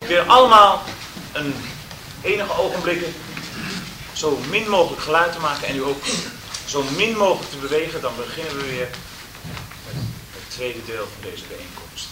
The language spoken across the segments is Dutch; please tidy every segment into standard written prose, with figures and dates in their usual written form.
Probeer allemaal enige ogenblikken zo min mogelijk geluid te maken en u ook zo min mogelijk te bewegen. Dan beginnen we weer met het tweede deel van deze bijeenkomst.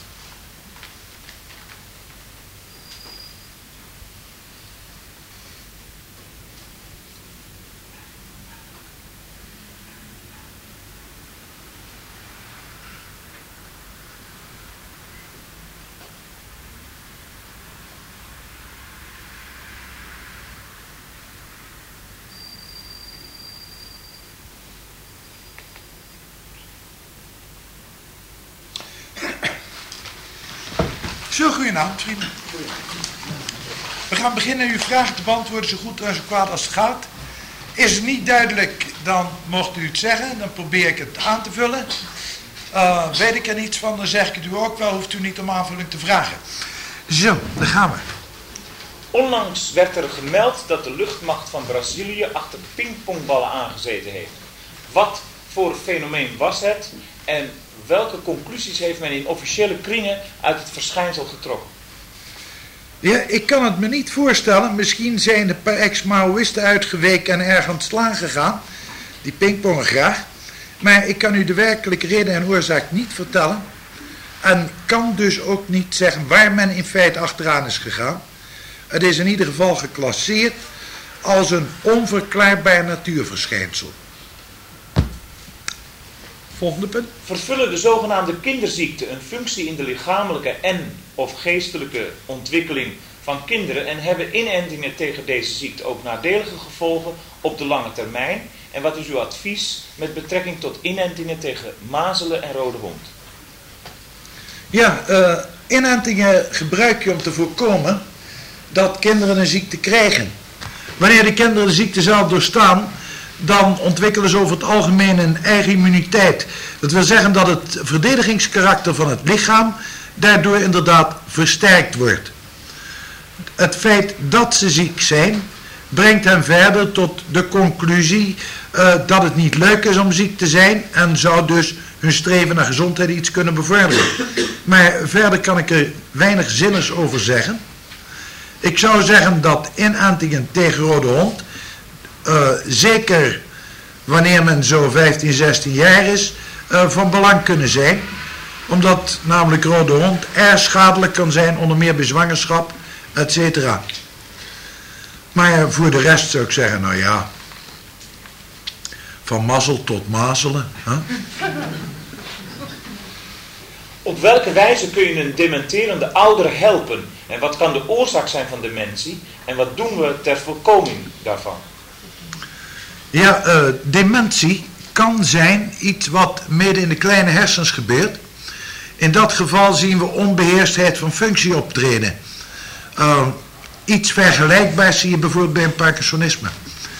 Zo, goedenavond, vrienden. We gaan beginnen uw vragen te beantwoorden zo goed en zo kwaad als het gaat. Is het niet duidelijk, dan mocht u het zeggen. Dan probeer ik het aan te vullen. Weet ik er iets van, dan zeg ik het u ook wel. Hoeft u niet om aanvulling te vragen. Zo, daar gaan we. Onlangs werd er gemeld dat de luchtmacht van Brazilië achter pingpongballen aangezeten heeft. Wat voor fenomeen was het en welke conclusies heeft men in officiële kringen uit het verschijnsel getrokken? Ja, ik kan het me niet voorstellen. Misschien zijn een paar ex-Maoïsten uitgeweken en erg aan het slaan gegaan. Die pingpongen graag. Maar ik kan u de werkelijke reden en oorzaak niet vertellen. En kan dus ook niet zeggen waar men in feite achteraan is gegaan. Het is in ieder geval geclasseerd als een onverklaarbaar natuurverschijnsel. Volgende punt. Vervullen de zogenaamde kinderziekten een functie in de lichamelijke en of geestelijke ontwikkeling van kinderen en hebben inentingen tegen deze ziekte ook nadelige gevolgen op de lange termijn? En wat is uw advies met betrekking tot inentingen tegen mazelen en rode hond? Ja, inentingen gebruik je om te voorkomen dat kinderen een ziekte krijgen. Wanneer de kinderen de ziekte zelf doorstaan, dan ontwikkelen ze over het algemeen een eigen immuniteit. Dat wil zeggen dat het verdedigingskarakter van het lichaam daardoor inderdaad versterkt wordt. Het feit dat ze ziek zijn, brengt hen verder tot de conclusie dat het niet leuk is om ziek te zijn en zou dus hun streven naar gezondheid iets kunnen bevorderen. Maar verder kan ik er weinig zinnigs over zeggen. Ik zou zeggen dat inentingen tegen rode hond, zeker wanneer men zo 15, 16 jaar is, van belang kunnen zijn. Omdat namelijk rode hond erg schadelijk kan zijn, onder meer bij zwangerschap, etc. Maar voor de rest zou ik zeggen, nou ja, van mazzel tot mazelen. Huh? Op welke wijze kun je een dementerende ouder helpen? En wat kan de oorzaak zijn van dementie? En wat doen we ter voorkoming daarvan? Ja, dementie kan zijn iets wat midden in de kleine hersens gebeurt. In dat geval zien we onbeheerstheid van functie optreden. Iets vergelijkbaars zie je bijvoorbeeld bij een Parkinsonisme.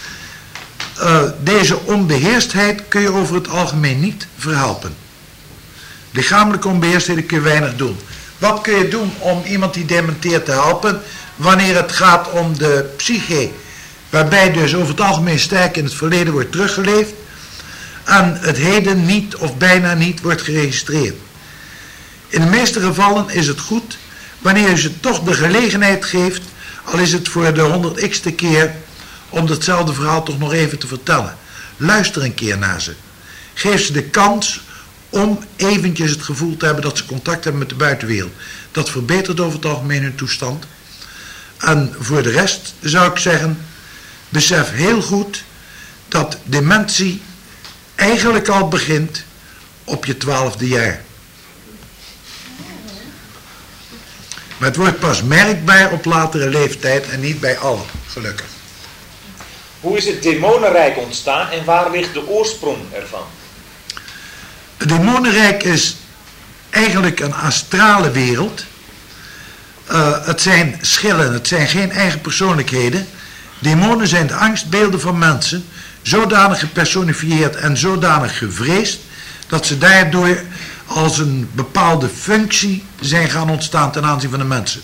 Deze onbeheerstheid kun je over het algemeen niet verhelpen. Lichamelijke onbeheerstheden kun je weinig doen. Wat kun je doen om iemand die dementeert te helpen wanneer het gaat om de psyche, waarbij dus over het algemeen sterk in het verleden wordt teruggeleefd en het heden niet of bijna niet wordt geregistreerd. In de meeste gevallen is het goed wanneer je ze toch de gelegenheid geeft, al is het voor de 100ste keer, om datzelfde verhaal toch nog even te vertellen. Luister een keer naar ze. Geef ze de kans om eventjes het gevoel te hebben dat ze contact hebben met de buitenwereld. Dat verbetert over het algemeen hun toestand. En voor de rest zou ik zeggen, besef heel goed dat dementie eigenlijk al begint op je 12e jaar. Maar het wordt pas merkbaar op latere leeftijd en niet bij allen, gelukkig. Hoe is het demonenrijk ontstaan en waar ligt de oorsprong ervan? Het demonenrijk is eigenlijk een astrale wereld. Het zijn schillen, het zijn geen eigen persoonlijkheden. Demonen zijn de angstbeelden van mensen, zodanig gepersonifieerd en zodanig gevreesd, dat ze daardoor als een bepaalde functie zijn gaan ontstaan ten aanzien van de mensen.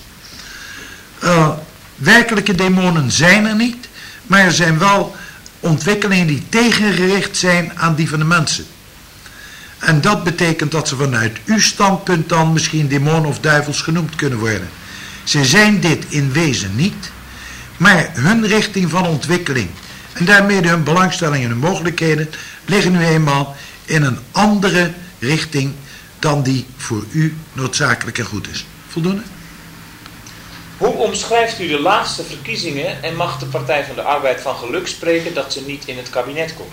Werkelijke demonen zijn er niet, maar er zijn wel ontwikkelingen die tegengericht zijn aan die van de mensen. En dat betekent dat ze vanuit uw standpunt dan misschien demonen of duivels genoemd kunnen worden. Ze zijn dit in wezen niet, maar hun richting van ontwikkeling en daarmee hun belangstelling en hun mogelijkheden liggen nu eenmaal in een andere richting dan die voor u noodzakelijk en goed is. Voldoende? Hoe omschrijft u de laatste verkiezingen en mag de Partij van de Arbeid van geluk spreken dat ze niet in het kabinet komt?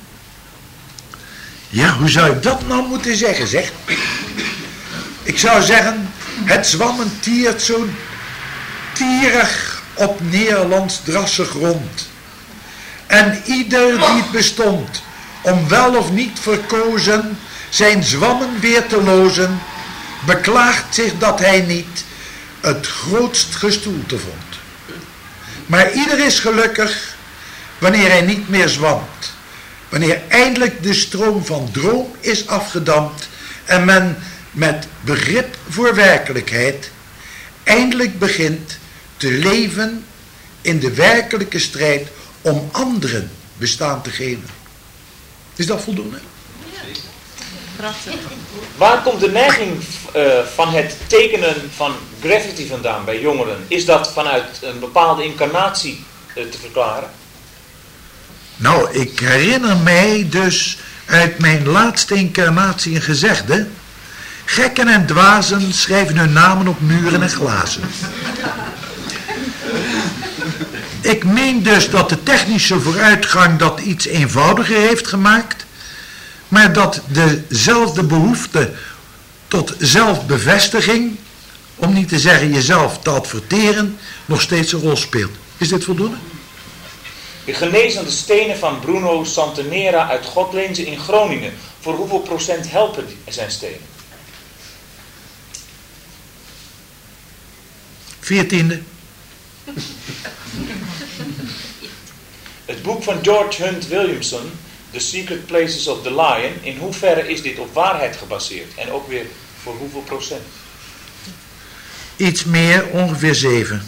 Ja, hoe zou ik dat nou moeten zeggen, zeg? Ik zou zeggen, het zwammen tiert zo tierig op Nederlands drassig rond. En ieder die het bestond, om wel of niet verkozen, zijn zwammen weer te lozen, beklaagt zich dat hij niet het grootst gestoelte vond. Maar ieder is gelukkig wanneer hij niet meer zwamt. Wanneer eindelijk de stroom van droom is afgedampt en men met begrip voor werkelijkheid eindelijk begint te leven in de werkelijke strijd om anderen bestaan te geven. Is dat voldoende? Ja. Prachtig. Waar komt de neiging van het tekenen van graffiti vandaan bij jongeren? Is dat vanuit een bepaalde incarnatie te verklaren? Nou, ik herinner mij dus uit mijn laatste incarnatie een gezegde: gekken en dwazen schrijven hun namen op muren en glazen. Ik meen dus dat de technische vooruitgang dat iets eenvoudiger heeft gemaakt, maar dat dezelfde behoefte tot zelfbevestiging, om niet te zeggen jezelf te adverteren, nog steeds een rol speelt. Is dit voldoende? De genezende stenen van Bruno Santenera uit Godlinze in Groningen. Voor hoeveel procent helpen zijn stenen? 14e. Het boek van George Hunt Williamson, The Secret Places of the Lion, in hoeverre is dit op waarheid gebaseerd? En ook weer voor hoeveel procent? Iets meer, ongeveer 7.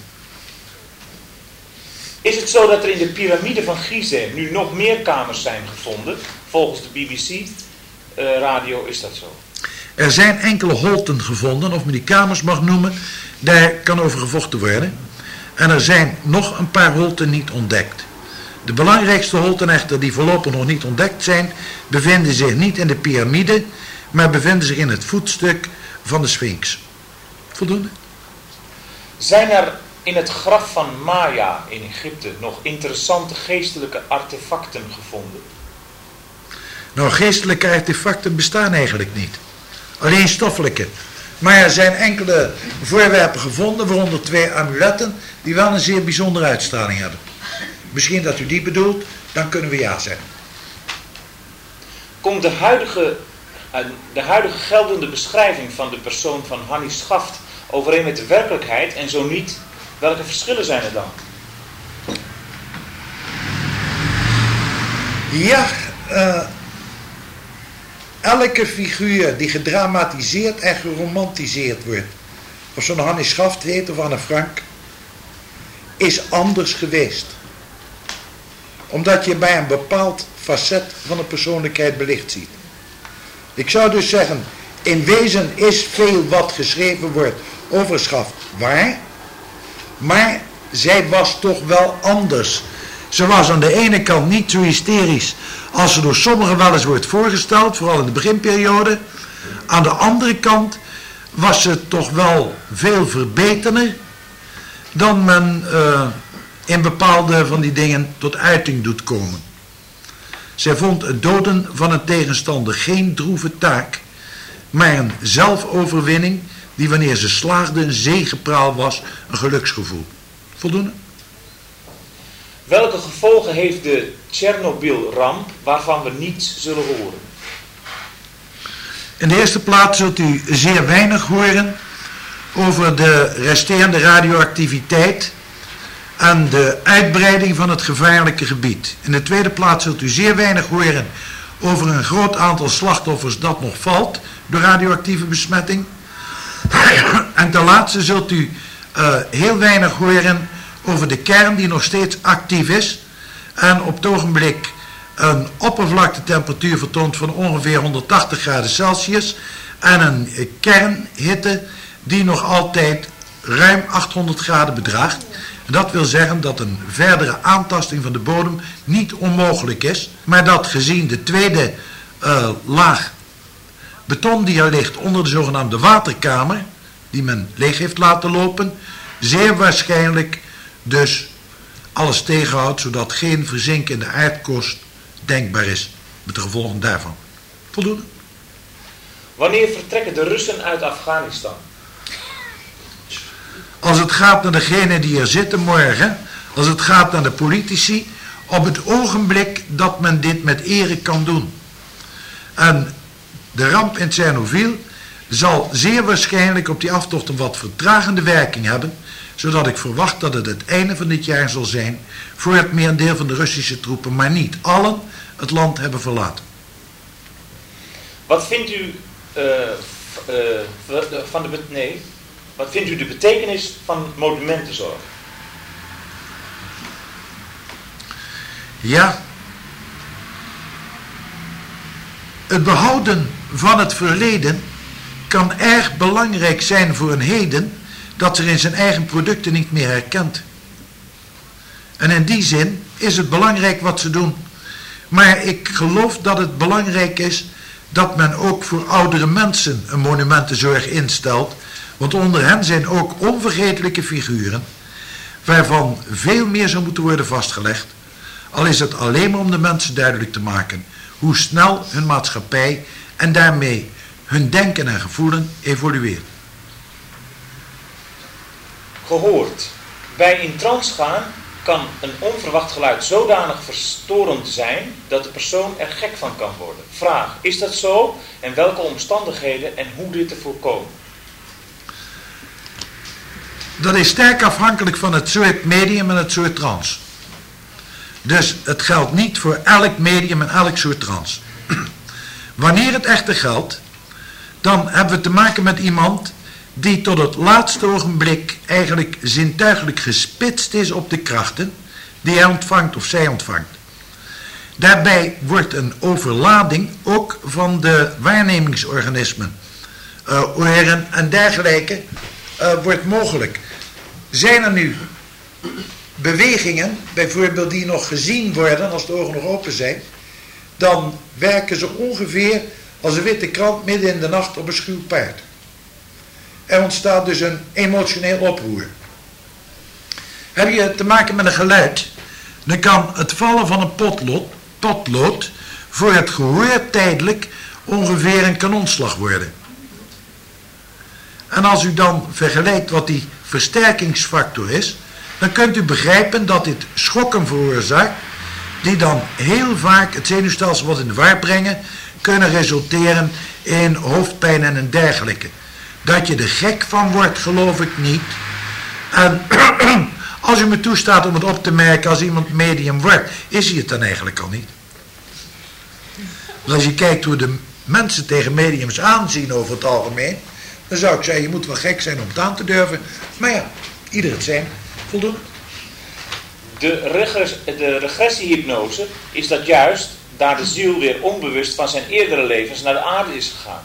Is het zo dat er in de piramide van Gizeh nu nog meer kamers zijn gevonden? Volgens de BBC-radio is dat zo. Er zijn enkele holten gevonden, of men die kamers mag noemen, daar kan over gevochten worden. En er zijn nog een paar holten niet ontdekt. De belangrijkste holten echter die voorlopig nog niet ontdekt zijn, bevinden zich niet in de piramide, maar bevinden zich in het voetstuk van de Sphinx. Voldoende? Zijn er in het graf van Maya in Egypte nog interessante geestelijke artefacten gevonden? Nou, geestelijke artefacten bestaan eigenlijk niet. Alleen stoffelijke. Maar er zijn enkele voorwerpen gevonden, waaronder 2 amuletten, die wel een zeer bijzondere uitstraling hebben. Misschien dat u die bedoelt, dan kunnen we ja zeggen. Komt de huidige geldende beschrijving van de persoon van Hannie Schaft overeen met de werkelijkheid? En zo niet, welke verschillen zijn er dan? Ja, elke figuur die gedramatiseerd en geromantiseerd wordt, of zo'n Hannie Schaft heet of Anne Frank, is anders geweest. Omdat je bij een bepaald facet van een persoonlijkheid belicht ziet. Ik zou dus zeggen, in wezen is veel wat geschreven wordt over Schaft waar, maar zij was toch wel anders. Ze was aan de ene kant niet zo hysterisch als ze door sommigen wel eens wordt voorgesteld, vooral in de beginperiode. Aan de andere kant was ze toch wel veel verbeterder dan men in bepaalde van die dingen tot uiting doet komen. Zij vond het doden van een tegenstander geen droeve taak, maar een zelfoverwinning die wanneer ze slaagde een zegepraal was, een geluksgevoel. Voldoende? Welke gevolgen heeft de Tsjernobyl-ramp waarvan we niets zullen horen? In de eerste plaats zult u zeer weinig horen over de resterende radioactiviteit en de uitbreiding van het gevaarlijke gebied. In de tweede plaats zult u zeer weinig horen over een groot aantal slachtoffers dat nog valt door radioactieve besmetting. En ten laatste zult u heel weinig horen over de kern die nog steeds actief is en op het ogenblik een oppervlaktetemperatuur vertoont van ongeveer 180 graden Celsius en een kernhitte die nog altijd ruim 800 graden bedraagt. En dat wil zeggen dat een verdere aantasting van de bodem niet onmogelijk is, maar dat gezien de tweede laag beton die er ligt onder de zogenaamde waterkamer, die men leeg heeft laten lopen, zeer waarschijnlijk dus alles tegenhoudt, zodat geen verzinken in de aardkorst denkbaar is, met de gevolgen daarvan. Voldoende? Wanneer vertrekken de Russen uit Afghanistan? Als het gaat naar degene die er zitten morgen, als het gaat naar de politici, op het ogenblik dat men dit met ere kan doen. En de ramp in Tsjernobyl zal zeer waarschijnlijk op die aftocht een wat vertragende werking hebben, zodat ik verwacht dat het einde van dit jaar zal zijn voor het merendeel van de Russische troepen, maar niet allen, het land hebben verlaten. Wat vindt u wat vindt u de betekenis van monumentenzorg? Ja, het behouden van het verleden kan erg belangrijk zijn voor een heden dat zich in zijn eigen producten niet meer herkent. En in die zin is het belangrijk wat ze doen. Maar ik geloof dat het belangrijk is dat men ook voor oudere mensen een monumentenzorg instelt, want onder hen zijn ook onvergetelijke figuren waarvan veel meer zou moeten worden vastgelegd, al is het alleen maar om de mensen duidelijk te maken hoe snel hun maatschappij en daarmee hun denken en gevoelen evolueert. Gehoord. Bij in trance gaan kan een onverwacht geluid zodanig verstorend zijn dat de persoon er gek van kan worden. Vraag, is dat zo? En welke omstandigheden en hoe dit te voorkomen? Dat is sterk afhankelijk van het soort medium en het soort trance. Dus het geldt niet voor elk medium en elk soort trance. Wanneer het echter geldt, dan hebben we te maken met iemand die tot het laatste ogenblik eigenlijk zintuigelijk gespitst is op de krachten die hij ontvangt of zij ontvangt. Daarbij wordt een overlading ook van de waarnemingsorganismen, oren en dergelijke, wordt mogelijk. Zijn er nu bewegingen, bijvoorbeeld die nog gezien worden als de ogen nog open zijn, dan werken ze ongeveer als een witte krant midden in de nacht op een schuw paard. Er ontstaat dus een emotioneel oproer. Heb je te maken met een geluid, dan kan het vallen van een potlood voor het gehoor tijdelijk ongeveer een kanonslag worden. En als u dan vergelijkt wat die versterkingsfactor is, dan kunt u begrijpen dat dit schokken veroorzaakt, die dan heel vaak het zenuwstelsel wat in de war brengen, kunnen resulteren in hoofdpijn en een dergelijke. Dat je er gek van wordt, geloof ik niet. En als u me toestaat om het op te merken als iemand medium wordt, is hij het dan eigenlijk al niet. Dus als je kijkt hoe de mensen tegen mediums aanzien over het algemeen, dan zou ik zeggen, je moet wel gek zijn om het aan te durven. Maar ja, ieder het zijn. Voldoende. De regressiehypnose is dat juist daar de ziel weer onbewust van zijn eerdere levens naar de aarde is gegaan.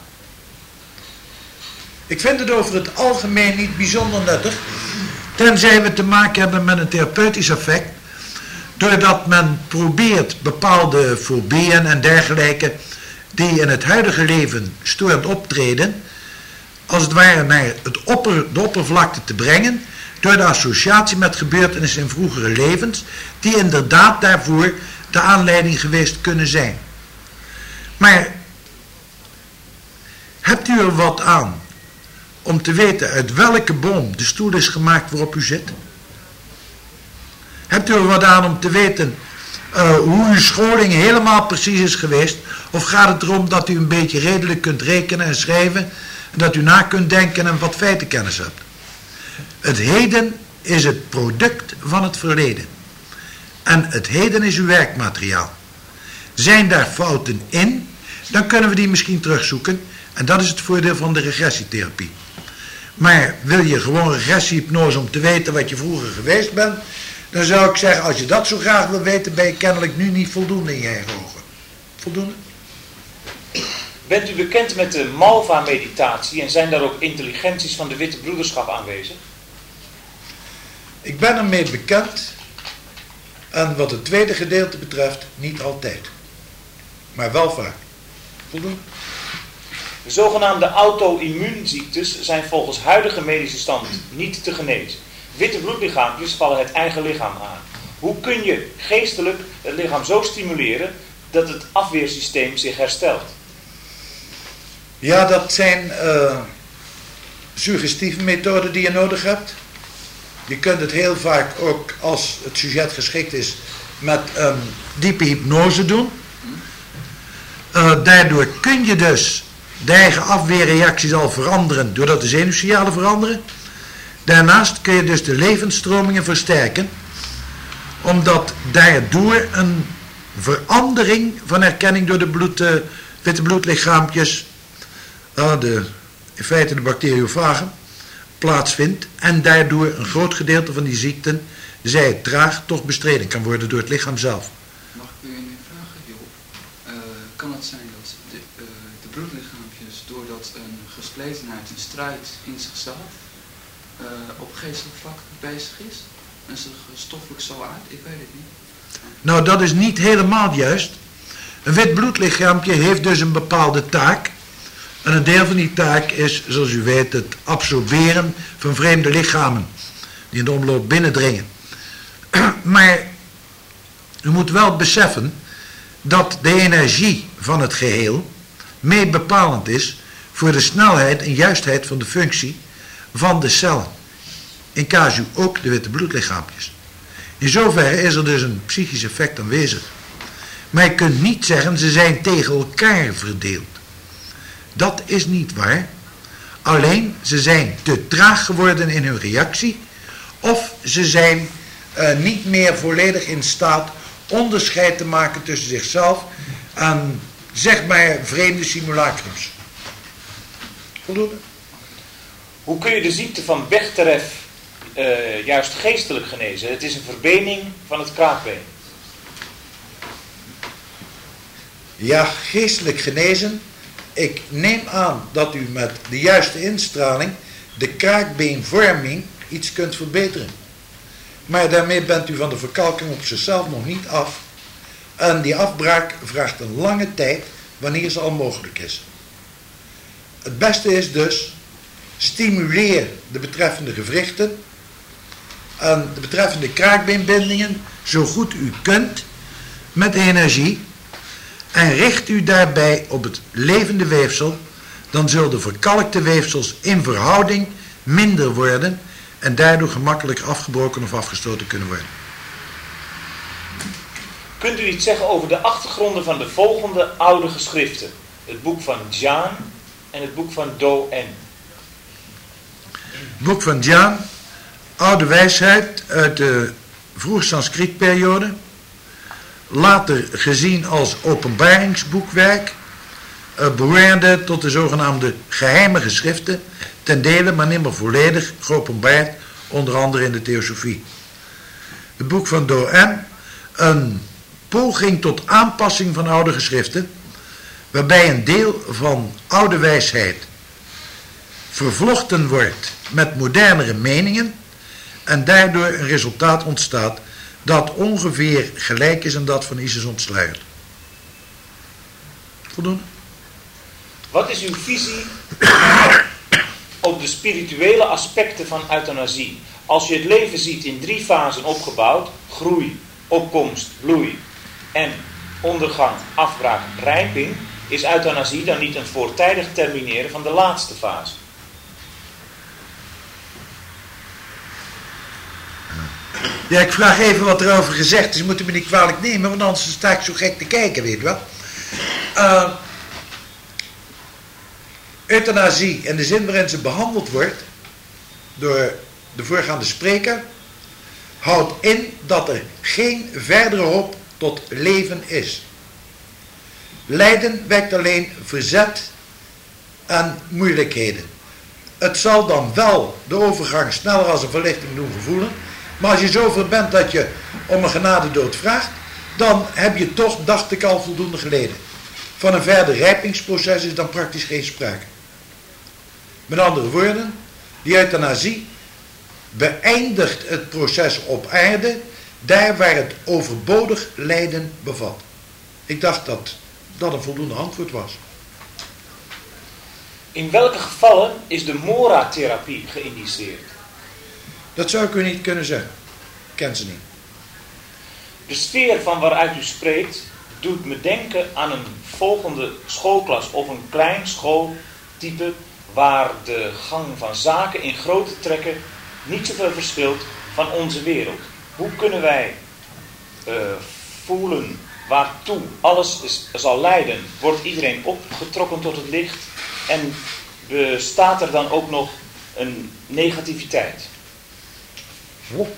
Ik vind het over het algemeen niet bijzonder nuttig, tenzij we te maken hebben met een therapeutisch effect, doordat men probeert bepaalde fobieën en dergelijke die in het huidige leven storend optreden, als het ware naar de oppervlakte te brengen, door de associatie met gebeurtenissen in vroegere levens, die inderdaad daarvoor de aanleiding geweest kunnen zijn. Maar hebt u er wat aan om te weten uit welke boom de stoel is gemaakt waarop u zit? Hebt u er wat aan om te weten hoe uw scholing helemaal precies is geweest? Of gaat het erom dat u een beetje redelijk kunt rekenen en schrijven, en dat u na kunt denken en wat feitenkennis hebt? Het heden is het product van het verleden. En het heden is uw werkmateriaal. Zijn daar fouten in, dan kunnen we die misschien terugzoeken. En dat is het voordeel van de regressietherapie. Maar wil je gewoon regressiehypnose om te weten wat je vroeger geweest bent, dan zou ik zeggen, als je dat zo graag wil weten, ben je kennelijk nu niet voldoende in je eigen ogen. Voldoende? Bent u bekend met de Malva-meditatie en zijn daar ook intelligenties van de Witte Broederschap aanwezig? Ik ben ermee bekend en wat het tweede gedeelte betreft niet altijd. Maar wel vaak. Voldoende? De zogenaamde auto-immuunziektes zijn volgens huidige medische stand niet te genezen. Witte bloedlichaampjes vallen het eigen lichaam aan. Hoe kun je geestelijk het lichaam zo stimuleren dat het afweersysteem zich herstelt? Ja, dat zijn suggestieve methoden die je nodig hebt. Je kunt het heel vaak ook, als het sujet geschikt is, met diepe hypnose doen. Daardoor kun je dus de eigen afweerreacties al veranderen, doordat de zenuwsignalen veranderen. Daarnaast kun je dus de levensstromingen versterken, omdat daardoor een verandering van herkenning door de witte bloedlichaampjes, in feite de bacteriofagen, plaatsvindt en daardoor een groot gedeelte van die ziekten, zij het traag, toch bestreden kan worden door het lichaam zelf. Mag ik u nu vragen, Job? Kan het zijn dat de bloedlichaampjes, doordat een gespletenheid, een strijd in zichzelf op geestelijk vlak bezig is? En zich stoffelijk zo uit? Ik weet het niet. Nou, dat is niet helemaal juist. Een wit bloedlichaampje heeft dus een bepaalde taak. En een deel van die taak is, zoals u weet, het absorberen van vreemde lichamen die in de omloop binnendringen. Maar u moet wel beseffen dat de energie van het geheel mee bepalend is voor de snelheid en juistheid van de functie van de cellen. In casu ook de witte bloedlichaampjes. In zoverre is er dus een psychisch effect aanwezig. Maar je kunt niet zeggen ze zijn tegen elkaar verdeeld. Dat is niet waar. Alleen ze zijn te traag geworden in hun reactie. Of ze zijn niet meer volledig in staat onderscheid te maken tussen zichzelf en zeg maar vreemde simulacrums. Voldoende? Hoe kun je de ziekte van Bechterew juist geestelijk genezen? Het is een verbening van het kraakbeen. Ja, geestelijk genezen. Ik neem aan dat u met de juiste instraling de kraakbeenvorming iets kunt verbeteren. Maar daarmee bent u van de verkalking op zichzelf nog niet af. En die afbraak vraagt een lange tijd wanneer ze al mogelijk is. Het beste is dus, stimuleer de betreffende gewrichten en de betreffende kraakbeenbindingen zo goed u kunt met energie en richt u daarbij op het levende weefsel, dan zullen de verkalkte weefsels in verhouding minder worden en daardoor gemakkelijk afgebroken of afgestoten kunnen worden. Kunt u iets zeggen over de achtergronden van de volgende oude geschriften? Het boek van Jaan en het boek van Do-en. Het boek van Jaan, oude wijsheid uit de vroeg Sanskrietperiode, later gezien als openbaringsboekwerk, behoorde tot de zogenaamde geheime geschriften, ten dele maar nimmer volledig geopenbaard, onder andere in de Theosofie. Het boek van Do-en, een poging tot aanpassing van oude geschriften, waarbij een deel van oude wijsheid vervlochten wordt met modernere meningen en daardoor een resultaat ontstaat dat ongeveer gelijk is aan dat van Isis ontsluierd. Voldoende? Wat is uw visie op de spirituele aspecten van euthanasie? Als je het leven ziet in 3 fasen opgebouwd, groei, opkomst, bloei en ondergang, afbraak, rijping, is euthanasie dan niet een voortijdig termineren van de laatste fase? Ja, ik vraag even wat erover gezegd is, moet u me niet kwalijk nemen, want anders sta ik zo gek te kijken, weet je wel. Euthanasie, in de zin waarin ze behandeld wordt door de voorgaande spreker, houdt in dat er geen verdere hoop tot leven is. Lijden wekt alleen verzet en moeilijkheden. Het zal dan wel de overgang sneller als een verlichting doen gevoelen, maar als je zover bent dat je om een genadedood vraagt, dan heb je toch, dacht ik al, voldoende geleden. Van een verder rijpingsproces is dan praktisch geen sprake. Met andere woorden, die euthanasie beëindigt het proces op aarde daar waar het overbodig lijden bevat. Ik dacht dat dat een voldoende antwoord was. In welke gevallen is de Mora-therapie geïndiceerd? Dat zou ik u niet kunnen zeggen. Ik ken ze niet. De sfeer van waaruit u spreekt doet me denken aan een volgende schoolklas of een klein schooltype waar de gang van zaken in grote trekken niet zoveel verschilt van onze wereld. Hoe kunnen wij voelen waartoe alles zal leiden? Wordt iedereen opgetrokken tot het licht? En bestaat er dan ook nog een negativiteit? Oh.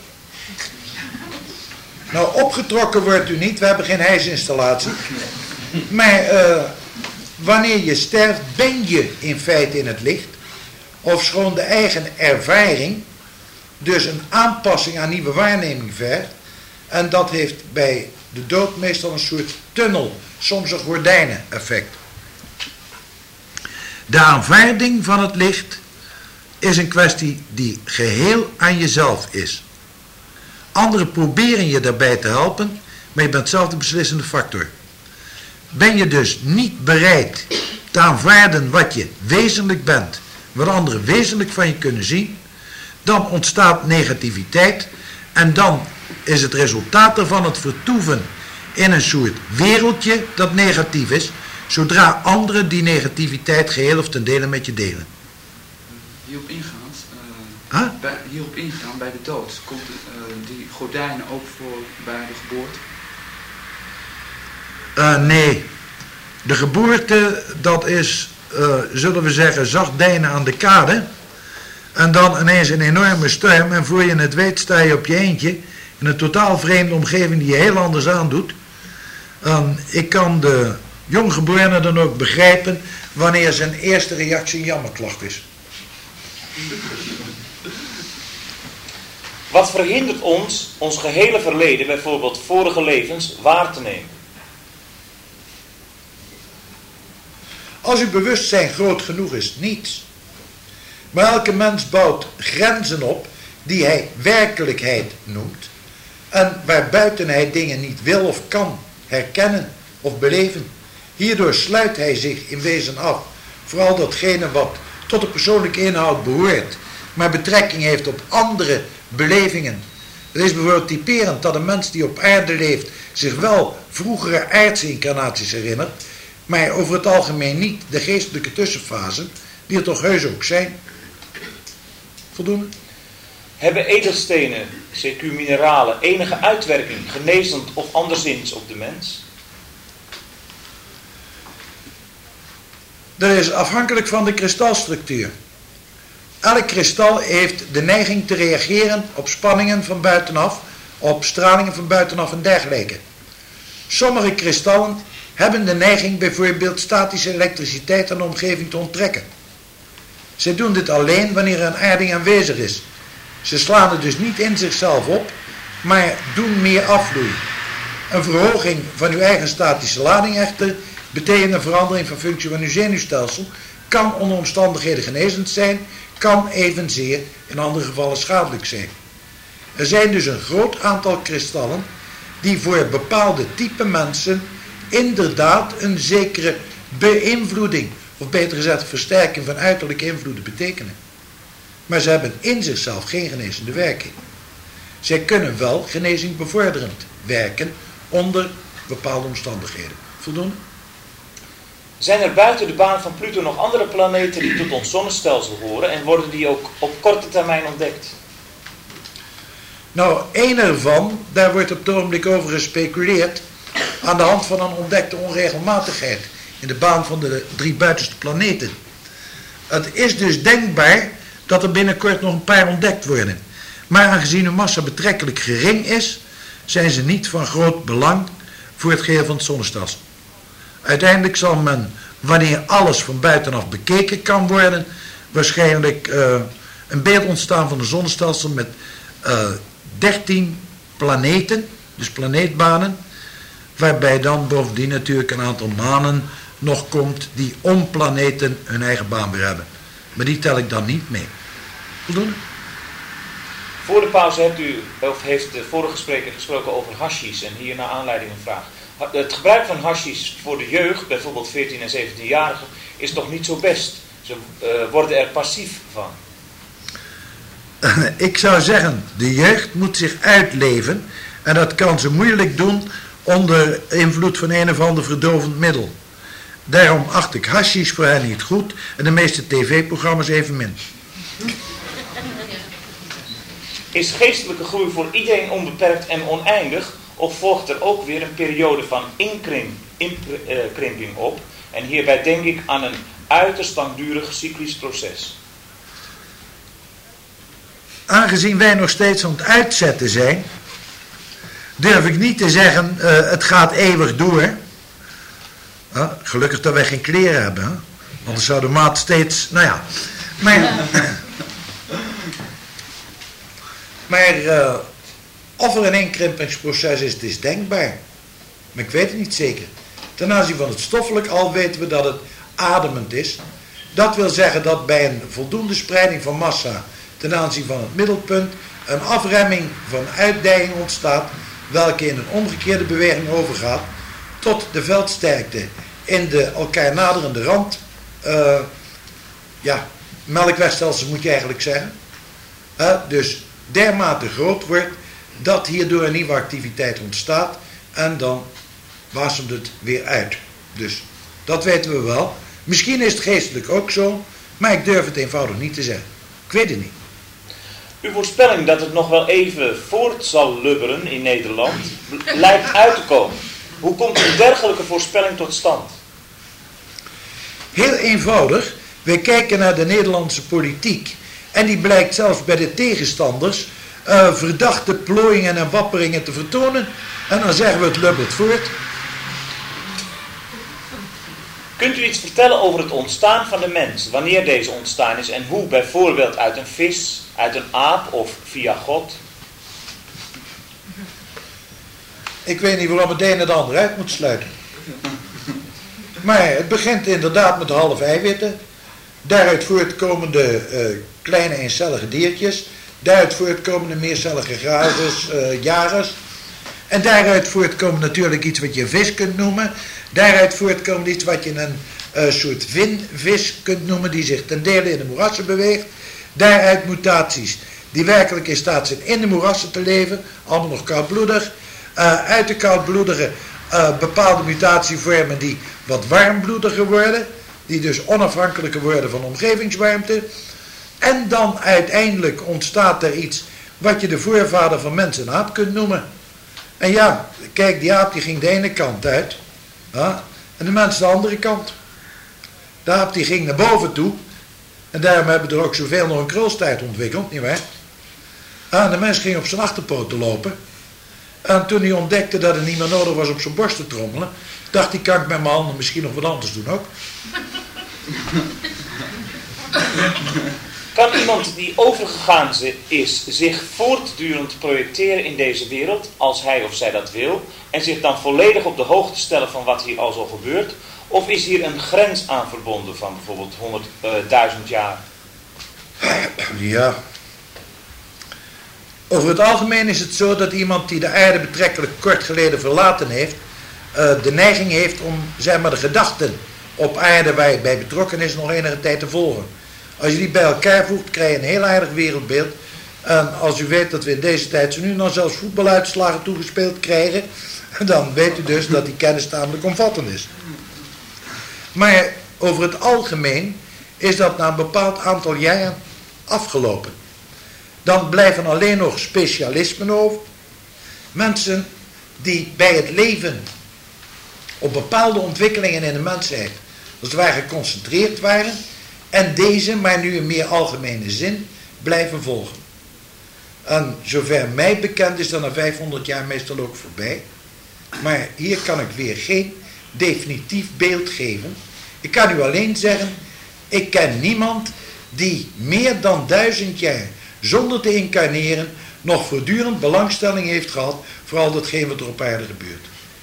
Nou, opgetrokken wordt u niet, we hebben geen hijsinstallatie. Maar wanneer je sterft, ben je in feite in het licht. Ofschoon de eigen ervaring dus een aanpassing aan nieuwe waarneming vergt. En dat heeft bij de dood meestal een soort tunnel, soms een gordijnen-effect. De aanvaarding van het licht is een kwestie die geheel aan jezelf is. Anderen proberen je daarbij te helpen, maar je bent zelf de beslissende factor. Ben je dus niet bereid te aanvaarden wat je wezenlijk bent, wat anderen wezenlijk van je kunnen zien, dan ontstaat negativiteit en dan is het resultaat ervan het vertoeven in een soort wereldje dat negatief is, zodra anderen die negativiteit geheel of ten dele met je delen. Hierop ingaan bij de dood, komt die gordijnen ook voor bij de geboorte? Nee. De geboorte, dat is, zullen we zeggen, zacht deinen aan de kade. En dan ineens een enorme storm en voor je het weet sta je op je eentje in een totaal vreemde omgeving die je heel anders aandoet. Ik kan de jonggeborene dan ook begrijpen wanneer zijn eerste reactie een jammerklacht is. Wat verhindert ons gehele verleden, bijvoorbeeld vorige levens, waar te nemen? Als uw bewustzijn groot genoeg is, niets. Maar elke mens bouwt grenzen op die hij werkelijkheid noemt en waarbuiten hij dingen niet wil of kan herkennen of beleven. Hierdoor sluit hij zich in wezen af, vooral datgene wat tot de persoonlijke inhoud behoort, maar betrekking heeft op andere belevingen. Het is bijvoorbeeld typerend dat een mens die op aarde leeft zich wel vroegere aardse incarnaties herinnert, maar over het algemeen niet de geestelijke tussenfasen, die er toch heus ook zijn. Voldoende? Hebben edelstenen, CQ mineralen, enige uitwerking, genezend of anderszins op de mens? Dat is afhankelijk van de kristalstructuur. Elk kristal heeft de neiging te reageren op spanningen van buitenaf, op stralingen van buitenaf en dergelijke. Sommige kristallen hebben de neiging bijvoorbeeld statische elektriciteit aan de omgeving te onttrekken. Zij doen dit alleen wanneer er een aarding aanwezig is. Ze slaan het dus niet in zichzelf op, maar doen meer afvloei. Een verhoging van uw eigen statische lading echter betekent een verandering van functie van uw zenuwstelsel, kan onder omstandigheden genezend zijn, kan evenzeer in andere gevallen schadelijk zijn. Er zijn dus een groot aantal kristallen die voor bepaalde type mensen inderdaad een zekere beïnvloeding, of beter gezegd versterking van uiterlijke invloeden betekenen. Maar ze hebben in zichzelf geen genezende werking. Zij kunnen wel genezing bevorderend werken onder bepaalde omstandigheden. Voldoende? Zijn er buiten de baan van Pluto nog andere planeten die tot ons zonnestelsel horen en worden die ook op korte termijn ontdekt? Nou, één ervan, daar wordt op het ogenblik over gespeculeerd aan de hand van een ontdekte onregelmatigheid in de baan van de 3 buitenste planeten. Het is dus denkbaar dat er binnenkort nog een paar ontdekt worden. Maar aangezien hun massa betrekkelijk gering is, zijn ze niet van groot belang voor het geheel van het zonnestelsel. Uiteindelijk zal men, wanneer alles van buitenaf bekeken kan worden, waarschijnlijk een beeld ontstaan van een zonnestelsel met 13 planeten, dus planeetbanen, waarbij dan bovendien natuurlijk een aantal manen nog komt die om planeten hun eigen baan weer hebben. Maar die tel ik dan niet mee. Voldoende? Voor de pauze heeft de vorige spreker gesproken over hashish en hier naar aanleiding een vraag. Het gebruik van hashish voor de jeugd, bijvoorbeeld 14 en 17-jarigen, is toch niet zo best. Ze worden er passief van. Ik zou zeggen, de jeugd moet zich uitleven en dat kan ze moeilijk doen onder invloed van een of ander verdovend middel. Daarom acht ik hashish voor hen niet goed en de meeste tv-programma's evenmin. Is geestelijke groei voor iedereen onbeperkt en oneindig, of volgt er ook weer een periode van inkrimping op? En hierbij denk ik aan een uiterst langdurig cyclisch proces. Aangezien wij nog steeds aan het uitzetten zijn, durf ik niet te zeggen, het gaat eeuwig door. Gelukkig dat wij geen kleren hebben, hè? Anders zou de maat steeds, nou ja. Maar of er een inkrimpingsproces is, het is denkbaar. Maar ik weet het niet zeker. Ten aanzien van het stoffelijk al weten we dat het ademend is. Dat wil zeggen dat bij een voldoende spreiding van massa ten aanzien van het middelpunt een afremming van uitdijing ontstaat, welke in een omgekeerde beweging overgaat tot de veldsterkte in de elkaar naderende rand, melkwegstelsel moet je eigenlijk zeggen, dus dermate groot wordt dat hierdoor een nieuwe activiteit ontstaat en dan wasemt het weer uit. Dus dat weten we wel. Misschien is het geestelijk ook zo, maar ik durf het eenvoudig niet te zeggen. Ik weet het niet. Uw voorspelling dat het nog wel even voort zal lubberen in Nederland lijkt uit te komen. Hoe komt een dergelijke voorspelling tot stand? Heel eenvoudig. Wij kijken naar de Nederlandse politiek en die blijkt zelfs bij de tegenstanders verdachte plooiingen en wapperingen te vertonen. En dan zeggen we het lubbert voort. Kunt u iets vertellen over het ontstaan van de mens, wanneer deze ontstaan is en hoe, bijvoorbeeld uit een vis, uit een aap of via God? Ik weet niet waarom het een het ander uit moet sluiten. Maar het begint inderdaad met halve eiwitten, daaruit voortkomende kleine eencellige diertjes, daaruit voortkomende meercellige grazers, jagers. En daaruit voortkomt natuurlijk iets wat je een vis kunt noemen. Daaruit voortkomt iets wat je een soort vinvis kunt noemen, die zich ten dele in de moerassen beweegt. Daaruit mutaties die werkelijk in staat zijn in de moerassen te leven, allemaal nog koudbloedig. Uit de koudbloedige bepaalde mutatievormen die wat warmbloediger worden, die dus onafhankelijker worden van omgevingswarmte. En dan uiteindelijk ontstaat er iets wat je de voorvader van mens en aap kunt noemen. En ja, kijk, die aap die ging de ene kant uit, en de mens de andere kant. De aap die ging naar boven toe, en daarom hebben we er ook zoveel nog een krulstaart ontwikkeld, nietwaar? En de mens ging op zijn achterpoten lopen. En toen hij ontdekte dat het niet meer nodig was op zijn borst te trommelen, dacht hij, kan ik met mijn handen misschien nog wat anders doen ook. Kan iemand die overgegaan is zich voortdurend projecteren in deze wereld, als hij of zij dat wil, en zich dan volledig op de hoogte stellen van wat hier al zo gebeurt? Of is hier een grens aan verbonden van bijvoorbeeld 100.000 jaar? Ja. Over het algemeen is het zo dat iemand die de aarde betrekkelijk kort geleden verlaten heeft, de neiging heeft om, zeg maar, de gedachten op aarde waar hij bij betrokken is nog enige tijd te volgen. Als je die bij elkaar voegt, krijg je een heel aardig wereldbeeld. En als u weet dat we in deze tijd zo nu dan zelfs voetbaluitslagen toegespeeld krijgen, dan weet u dus dat die kennis tamelijk omvattend is. Maar over het algemeen is dat na een bepaald aantal jaren afgelopen. Dan blijven alleen nog specialismen over. Mensen die bij het leven op bepaalde ontwikkelingen in de mensheid als het ware geconcentreerd waren en deze, maar nu in meer algemene zin, blijven volgen. En zover mij bekend is dan na 500 jaar meestal ook voorbij. Maar hier kan ik weer geen definitief beeld geven. Ik kan u alleen zeggen, ik ken niemand die meer dan 1000 jaar zonder te incarneren nog voortdurend belangstelling heeft gehad voor al datgene wat er op aarde gebeurt.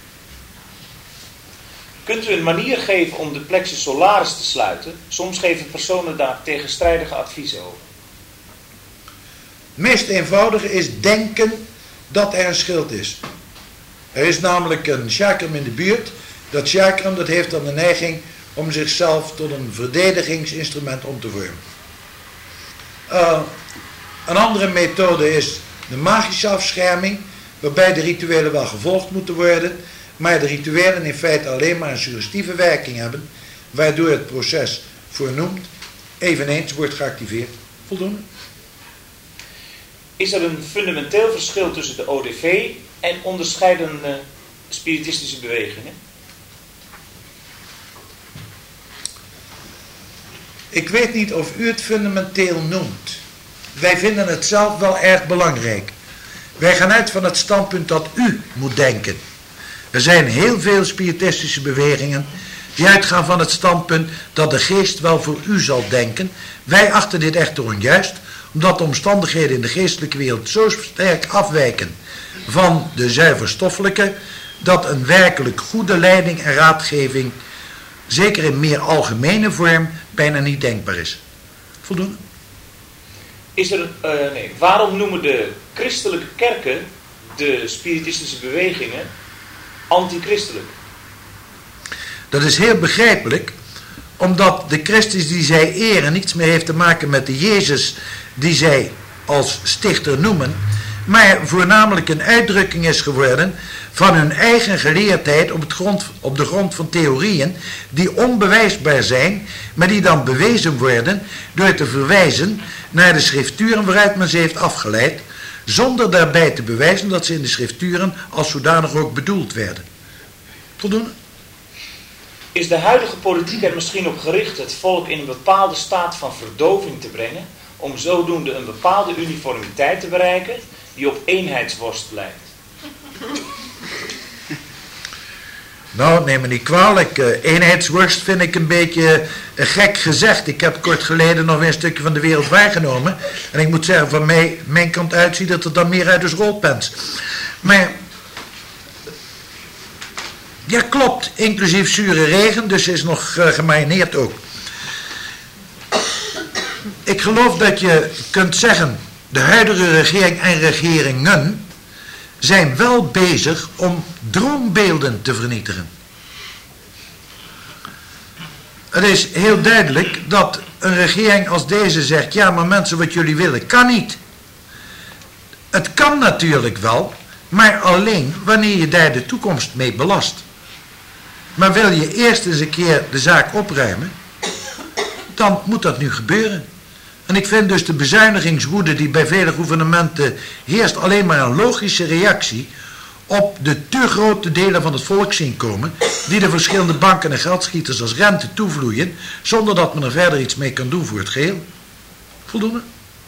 Kunt u een manier geven om de plexus solaris te sluiten? Soms geven personen daar tegenstrijdige adviezen over. meest eenvoudige is denken dat er een schild is. Er is namelijk een chakram in de buurt. Dat chakram dat heeft dan de neiging om zichzelf tot een verdedigingsinstrument om te vormen. Een andere methode is de magische afscherming, waarbij de rituelen wel gevolgd moeten worden, maar de rituelen in feite alleen maar een suggestieve werking hebben, waardoor het proces voornoemd eveneens wordt geactiveerd. Voldoende? Is er een fundamenteel verschil tussen de ODV en onderscheidende spiritistische bewegingen? Ik weet niet of u het fundamenteel noemt. Wij vinden het zelf wel erg belangrijk. Wij gaan uit van het standpunt dat u moet denken. Er zijn heel veel spiritistische bewegingen die uitgaan van het standpunt dat de geest wel voor u zal denken. Wij achten dit echter onjuist, omdat de omstandigheden in de geestelijke wereld zo sterk afwijken van de zuiver stoffelijke, dat een werkelijk goede leiding en raadgeving, zeker in meer algemene vorm, bijna niet denkbaar is. Voldoende? Waarom noemen de christelijke kerken de spiritistische bewegingen antichristelijk? Dat is heel begrijpelijk, omdat de Christus die zij eren niets meer heeft te maken met de Jezus die zij als stichter noemen, maar voornamelijk een uitdrukking is geworden van hun eigen geleerdheid op de grond van theorieën die onbewijsbaar zijn, maar die dan bewezen worden door te verwijzen naar de schrifturen waaruit men ze heeft afgeleid, zonder daarbij te bewijzen dat ze in de schrifturen als zodanig ook bedoeld werden. Voldoende? Is de huidige politiek er misschien op gericht het volk in een bepaalde staat van verdoving te brengen, om zodoende een bepaalde uniformiteit te bereiken die op eenheidsworst lijkt? Nou, neem me niet kwalijk. Eenheidsworst vind ik een beetje gek gezegd. Ik heb kort geleden nog weer een stukje van de wereld waargenomen. En ik moet zeggen, van mijn kant uit ziet het er dan meer uit als rolpens. Maar, ja klopt, inclusief zure regen, dus is nog gemarineerd ook. Ik geloof dat je kunt zeggen, de huidige regering en regeringen zijn wel bezig om droombeelden te vernietigen. Het is heel duidelijk dat een regering als deze zegt, ja maar mensen, wat jullie willen kan niet. Het kan natuurlijk wel, maar alleen wanneer je daar de toekomst mee belast. Maar wil je eerst eens een keer de zaak opruimen, dan moet dat nu gebeuren. En ik vind dus de bezuinigingswoede die bij vele gouvernementen heerst alleen maar een logische reactie op de te grote delen van het volksinkomen die de verschillende banken en geldschieters als rente toevloeien, zonder dat men er verder iets mee kan doen voor het geheel. Voldoende?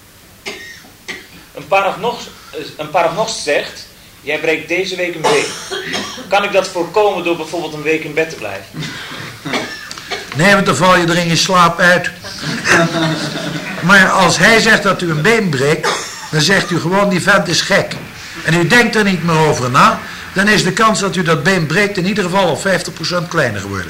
Een paragnost zegt, jij breekt deze week een been. Kan ik dat voorkomen door bijvoorbeeld een week in bed te blijven? Nee, want dan val je er in je slaap uit. Maar als hij zegt dat u een been breekt, dan zegt u gewoon, die vent is gek. En u denkt er niet meer over na, dan is de kans dat u dat been breekt in ieder geval al 50% kleiner geworden.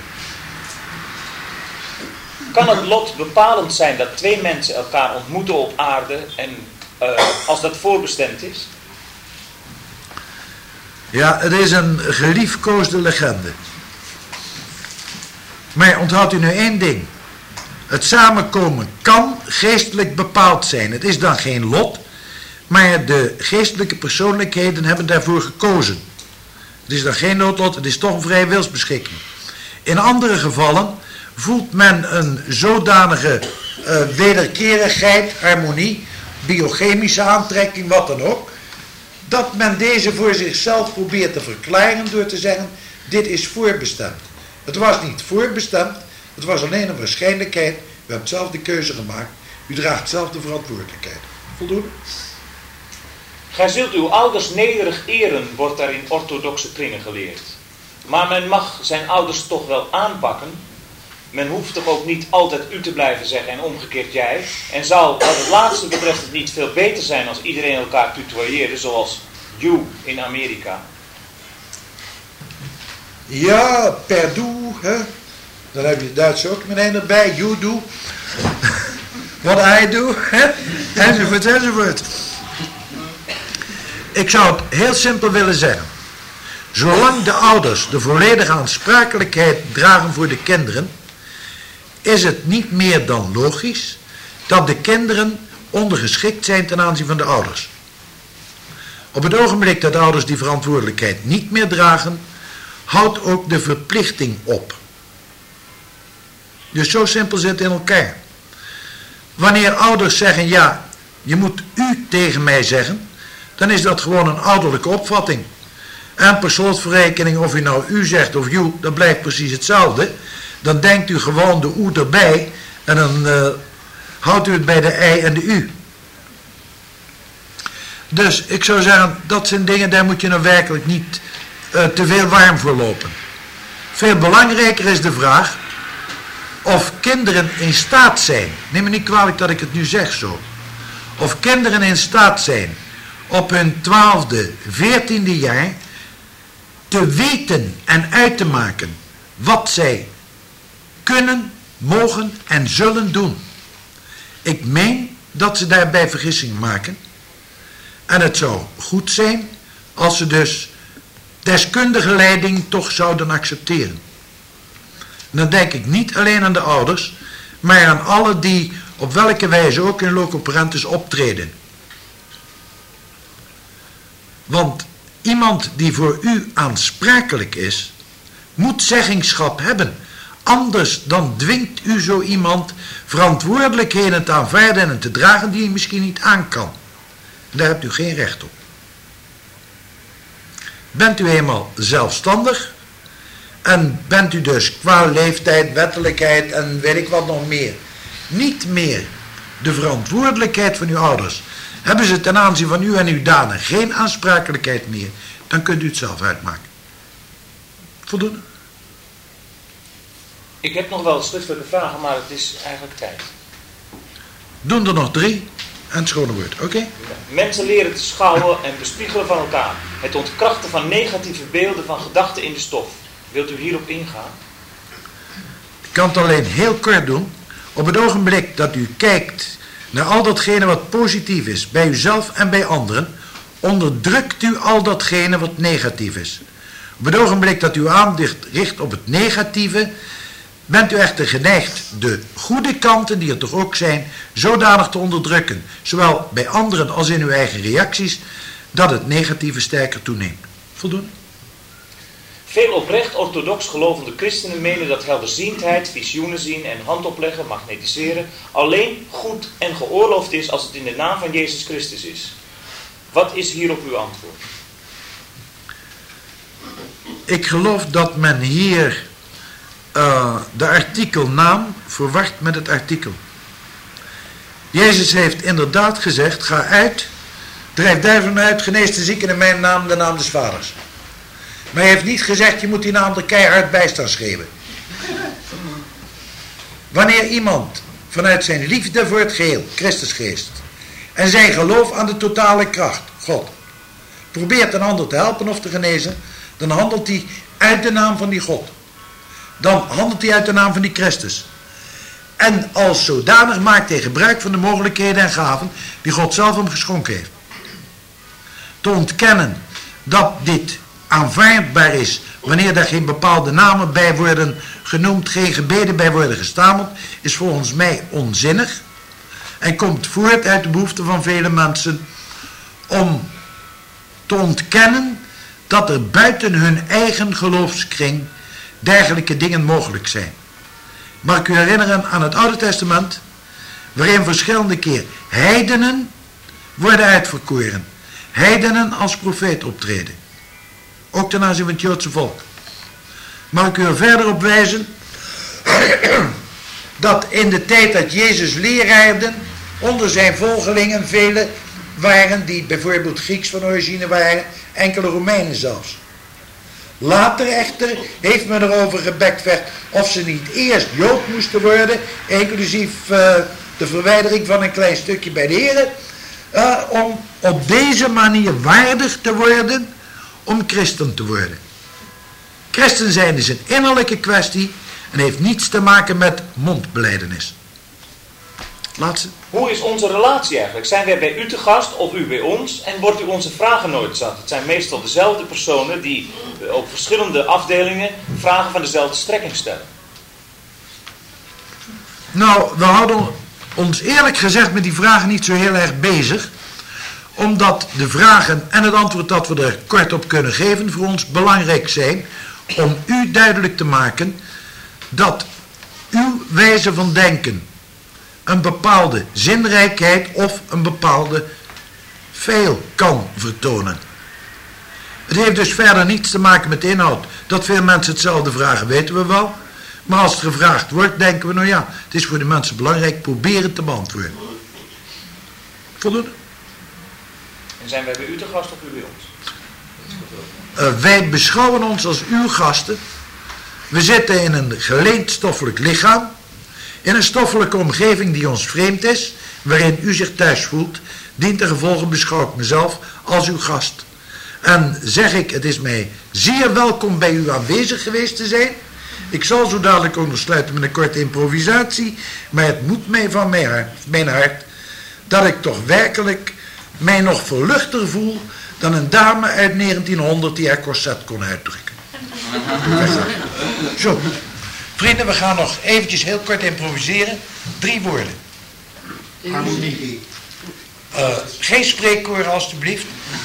Kan het lot bepalend zijn dat twee mensen elkaar ontmoeten op aarde en als dat voorbestemd is? Ja, het is een geliefkoosde legende. Maar onthoudt u nu één ding. Het samenkomen kan geestelijk bepaald zijn. Het is dan geen lot, maar de geestelijke persoonlijkheden hebben daarvoor gekozen. Het is dan geen noodlot, het is toch een vrije wilsbeschikking. In andere gevallen voelt men een zodanige wederkerigheid, harmonie, biochemische aantrekking, wat dan ook, dat men deze voor zichzelf probeert te verklaren door te zeggen, dit is voorbestemd. Het was niet voorbestemd, het was alleen een waarschijnlijkheid. U hebt zelf de keuze gemaakt, u draagt zelf de verantwoordelijkheid. Voldoende? Gij zult uw ouders nederig eren, wordt daar in orthodoxe kringen geleerd. Maar men mag zijn ouders toch wel aanpakken. Men hoeft toch ook niet altijd u te blijven zeggen en omgekeerd jij. En zou wat het laatste betreft het niet veel beter zijn als iedereen elkaar tutoieerde, zoals you in Amerika? Ja, per doe, hè. Dan heb je het Duits ook meteen erbij, you do. What I do, hè. Enzovoort, enzovoort. ik zou het heel simpel willen zeggen. Zolang de ouders de volledige aansprakelijkheid dragen voor de kinderen, is het niet meer dan logisch dat de kinderen ondergeschikt zijn ten aanzien van de ouders. Op het ogenblik dat de ouders die verantwoordelijkheid niet meer dragen, houdt ook de verplichting op. Dus zo simpel zit het in elkaar. Wanneer ouders zeggen, ja, je moet u tegen mij zeggen, dan is dat gewoon een ouderlijke opvatting. En per slotverrekening, of u nou u zegt of you, dat blijft precies hetzelfde. Dan denkt u gewoon de oe erbij en dan houdt u het bij de ei en de u. Dus ik zou zeggen, dat zijn dingen, daar moet je nou werkelijk niet te veel warm voor lopen. Veel belangrijker is de vraag of kinderen in staat zijn, neem me niet kwalijk dat ik het nu zeg zo, of kinderen in staat zijn op hun 12e, 14e jaar te weten en uit te maken wat zij kunnen, mogen en zullen doen. Ik meen dat ze daarbij vergissing maken. En het zou goed zijn als ze dus deskundige leiding toch zouden accepteren. En dan denk ik niet alleen aan de ouders, maar aan alle die op welke wijze ook in loco parentis optreden. Want iemand die voor u aansprakelijk is, moet zeggingschap hebben. Anders dan dwingt u zo iemand verantwoordelijkheden te aanvaarden en te dragen die hij misschien niet aan kan. Daar hebt u geen recht op. Bent u eenmaal zelfstandig en bent u dus qua leeftijd, wettelijkheid en weet ik wat nog meer, niet meer de verantwoordelijkheid van uw ouders, hebben ze ten aanzien van u en uw daden geen aansprakelijkheid meer, dan kunt u het zelf uitmaken. Voldoende? Ik heb nog wel schriftelijke vragen, maar het is eigenlijk tijd. Doen er nog 3 en het schone woord, oké? Mensen leren te schouwen en bespiegelen van elkaar. Het ontkrachten van negatieve beelden van gedachten in de stof. Wilt u hierop ingaan? Ik kan het alleen heel kort doen. Op het ogenblik dat u kijkt naar al datgene wat positief is, bij uzelf en bij anderen, onderdrukt u al datgene wat negatief is. Op het ogenblik dat u aandacht richt op het negatieve, bent u echter geneigd de goede kanten, die er toch ook zijn, zodanig te onderdrukken, zowel bij anderen als in uw eigen reacties, dat het negatieve sterker toeneemt. Voldoende? Veel oprecht orthodox gelovende christenen menen dat helderziendheid, visioenen zien en handopleggen, magnetiseren, alleen goed en geoorloofd is als het in de naam van Jezus Christus is. Wat is hierop uw antwoord? Ik geloof dat men hier de artikelnaam verwart met het artikel. Jezus heeft inderdaad gezegd, ga uit, drijf duivelen uit, genees de zieken in mijn naam, de naam des Vaders. Maar hij heeft niet gezegd, je moet die naam er keihard bij staan schreeuwen. Wanneer iemand vanuit zijn liefde voor het geheel, Christusgeest, en zijn geloof aan de totale kracht, God, probeert een ander te helpen of te genezen, dan handelt hij uit de naam van die God. Dan handelt hij uit de naam van die Christus. En als zodanig maakt hij gebruik van de mogelijkheden en gaven die God zelf hem geschonken heeft. Te ontkennen dat dit aanvaardbaar is wanneer daar geen bepaalde namen bij worden genoemd, geen gebeden bij worden gestameld, is volgens mij onzinnig en komt voort uit de behoefte van vele mensen om te ontkennen dat er buiten hun eigen geloofskring dergelijke dingen mogelijk zijn. Mag ik u herinneren aan het Oude Testament, waarin verschillende keer heidenen worden uitverkoren. Heidenen als profeet optreden. Ook ten aanzien van het Joodse volk. Mag ik u er verder op wijzen dat in de tijd dat Jezus leraarden onder zijn volgelingen velen waren die bijvoorbeeld Grieks van origine waren, enkele Romeinen zelfs. Later echter heeft men erover gebekvecht of ze niet eerst Jood moesten worden, inclusief de verwijdering van een klein stukje bij de Here, om op deze manier waardig te worden om christen te worden. Christen zijn is een innerlijke kwestie en heeft niets te maken met mondbelijdenis. Laatste. Hoe is onze relatie eigenlijk? Zijn wij bij u te gast of u bij ons? En wordt u onze vragen nooit zat? Het zijn meestal dezelfde personen die op verschillende afdelingen vragen van dezelfde strekking stellen. Nou, we houden ons eerlijk gezegd met die vragen niet zo heel erg bezig. Omdat de vragen en het antwoord dat we er kort op kunnen geven voor ons belangrijk zijn. Om u duidelijk te maken dat uw wijze van denken een bepaalde zinrijkheid of een bepaalde feil kan vertonen. Het heeft dus verder niets te maken met de inhoud. Dat veel mensen hetzelfde vragen weten we wel. Maar als het gevraagd wordt, denken we, nou ja, het is voor de mensen belangrijk, proberen te beantwoorden. Voldoende? En zijn wij bij u te gast of u bij ons? Wij beschouwen ons als uw gasten. We zitten in een geleend stoffelijk lichaam. In een stoffelijke omgeving die ons vreemd is. Waarin u zich thuis voelt. Dientengevolge beschouw ik mezelf als uw gast. En zeg ik, het is mij zeer welkom bij u aanwezig geweest te zijn. Ik zal zo dadelijk ondersluiten met een korte improvisatie. Maar het moet mij van mijn hart dat ik toch werkelijk mij nog verluchter voel dan een dame uit 1900 die haar corset kon uitdrukken. Zo, vrienden, we gaan nog eventjes heel kort improviseren. 3 woorden. Harmonie. Geen spreekkoor alstublieft.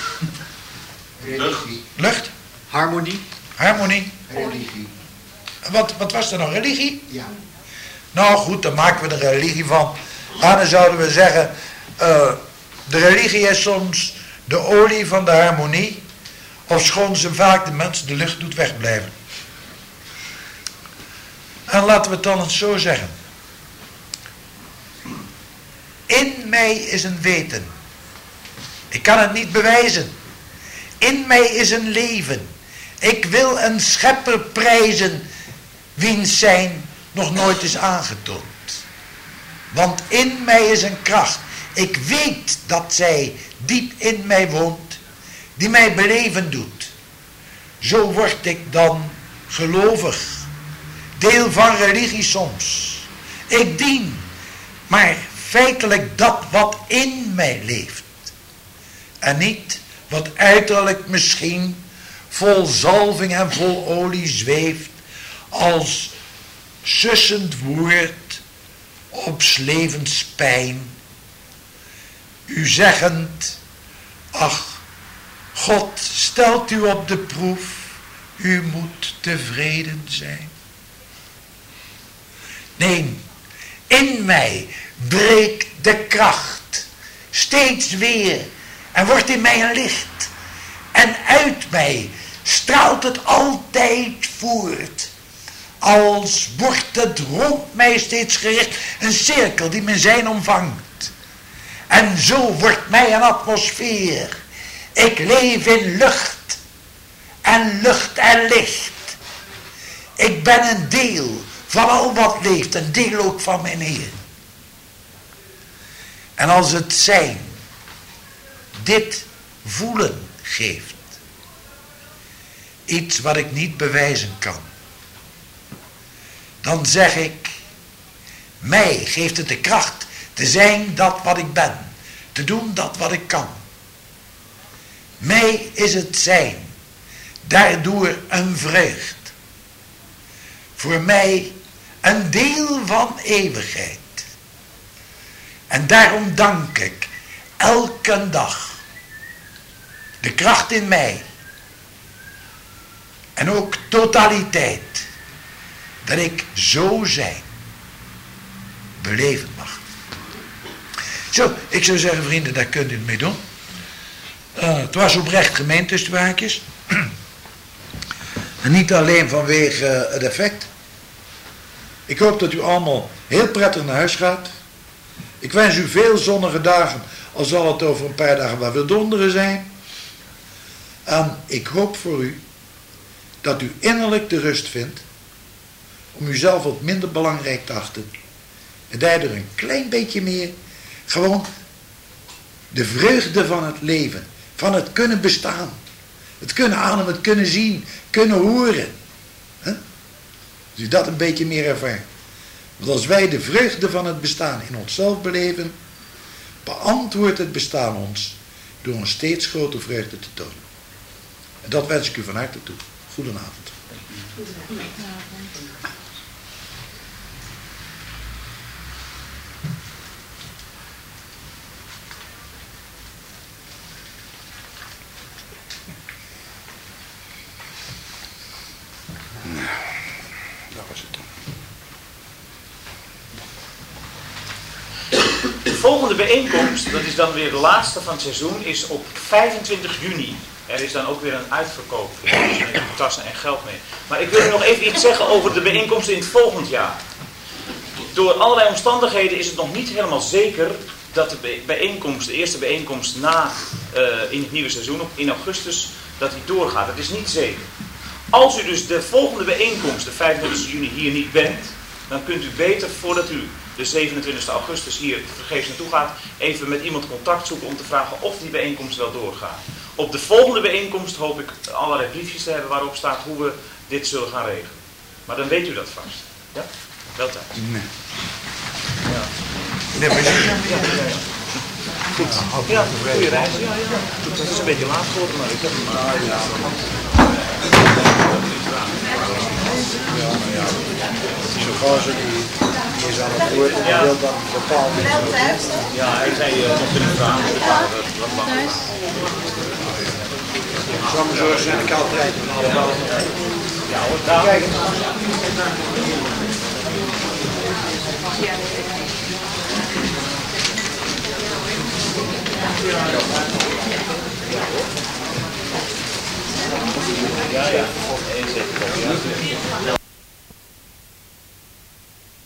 Lucht. Harmonie. Harmonie. Religie. Wat was er nou? Religie? Ja. Nou goed, dan maken we er religie van. En dan zouden we zeggen, de religie is soms de olie van de harmonie, ofschoon ze vaak de mensen de lucht doet wegblijven. En laten we het dan eens zo zeggen. In mij is een weten. Ik kan het niet bewijzen. In mij is een leven. Ik wil een schepper prijzen, wiens zijn nog nooit is aangetoond. Want in mij is een kracht. Ik weet dat zij diep in mij woont, die mij beleven doet. Zo word ik dan gelovig, deel van religie soms. Ik dien, maar feitelijk dat wat in mij leeft. En niet wat uiterlijk misschien vol zalving en vol olie zweeft, als sussend woord op 's levens pijn. U zeggend, ach, God stelt u op de proef, u moet tevreden zijn. Nee, in mij breekt de kracht steeds weer en wordt in mij een licht. En uit mij straalt het altijd voort. Als wordt het rond mij steeds gericht, een cirkel die mijn zijn omvangt. En zo wordt mij een atmosfeer. Ik leef in lucht en licht. Ik ben een deel van al wat leeft, een deel ook van mijn Heer. En als het zijn dit voelen geeft, iets wat ik niet bewijzen kan, dan zeg ik, mij geeft het de kracht te zijn dat wat ik ben, te doen dat wat ik kan. Mij is het zijn, daardoor een vreugd. Voor mij een deel van eeuwigheid. En daarom dank ik elke dag de kracht in mij en ook totaliteit dat ik zo zijn beleven mag. Zo, ik zou zeggen, vrienden, daar kunt u het mee doen. Het was oprecht gemeend tussen de haakjes. En niet alleen vanwege het effect. Ik hoop dat u allemaal heel prettig naar huis gaat. Ik wens u veel zonnige dagen, al zal het over een paar dagen wel weer donderen zijn. En ik hoop voor u dat u innerlijk de rust vindt om uzelf wat minder belangrijk te achten. En daardoor een klein beetje meer gewoon de vreugde van het leven, van het kunnen bestaan, het kunnen ademen, het kunnen zien, kunnen horen. Als u dat een beetje meer ervaart, Want als wij de vreugde van het bestaan in onszelf beleven, beantwoordt het bestaan ons door een steeds grotere vreugde te tonen. En dat wens ik u van harte toe. Goedenavond. Nou, dat was het dan. De volgende bijeenkomst, dat is dan weer de laatste van het seizoen, is op 25 juni. Er is dan ook weer een uitverkoop. Dus met tassen en geld mee. Maar ik wil nog even iets zeggen over de bijeenkomsten in het volgend jaar. Door allerlei omstandigheden is het nog niet helemaal zeker dat de bijeenkomst, de eerste bijeenkomst in het nieuwe seizoen, in augustus, dat die doorgaat. Dat is niet zeker. Als u dus de volgende bijeenkomst, de 25 juni, hier niet bent, dan kunt u beter, voordat u de 27 augustus hier vergeefs naartoe gaat, even met iemand contact zoeken om te vragen of die bijeenkomst wel doorgaat. Op de volgende bijeenkomst hoop ik allerlei briefjes te hebben waarop staat hoe we dit zullen gaan regelen. Maar dan weet u dat vast. Ja? Wel thuis. Nee. Ja. Nee, maar Goed. Ja, goede reis. Ja, ja. Het is een beetje laat geworden, maar ik heb hem. Zo gauw ze die is aan het woord en wil dan bepaald iets. Ja, hij zei nog kunnen vragen. Wat lang. Ik zal me zo eens naar de kant rijden. Ja hoor, daar. Kijk. Ja, ja. 1 zeker. Ja.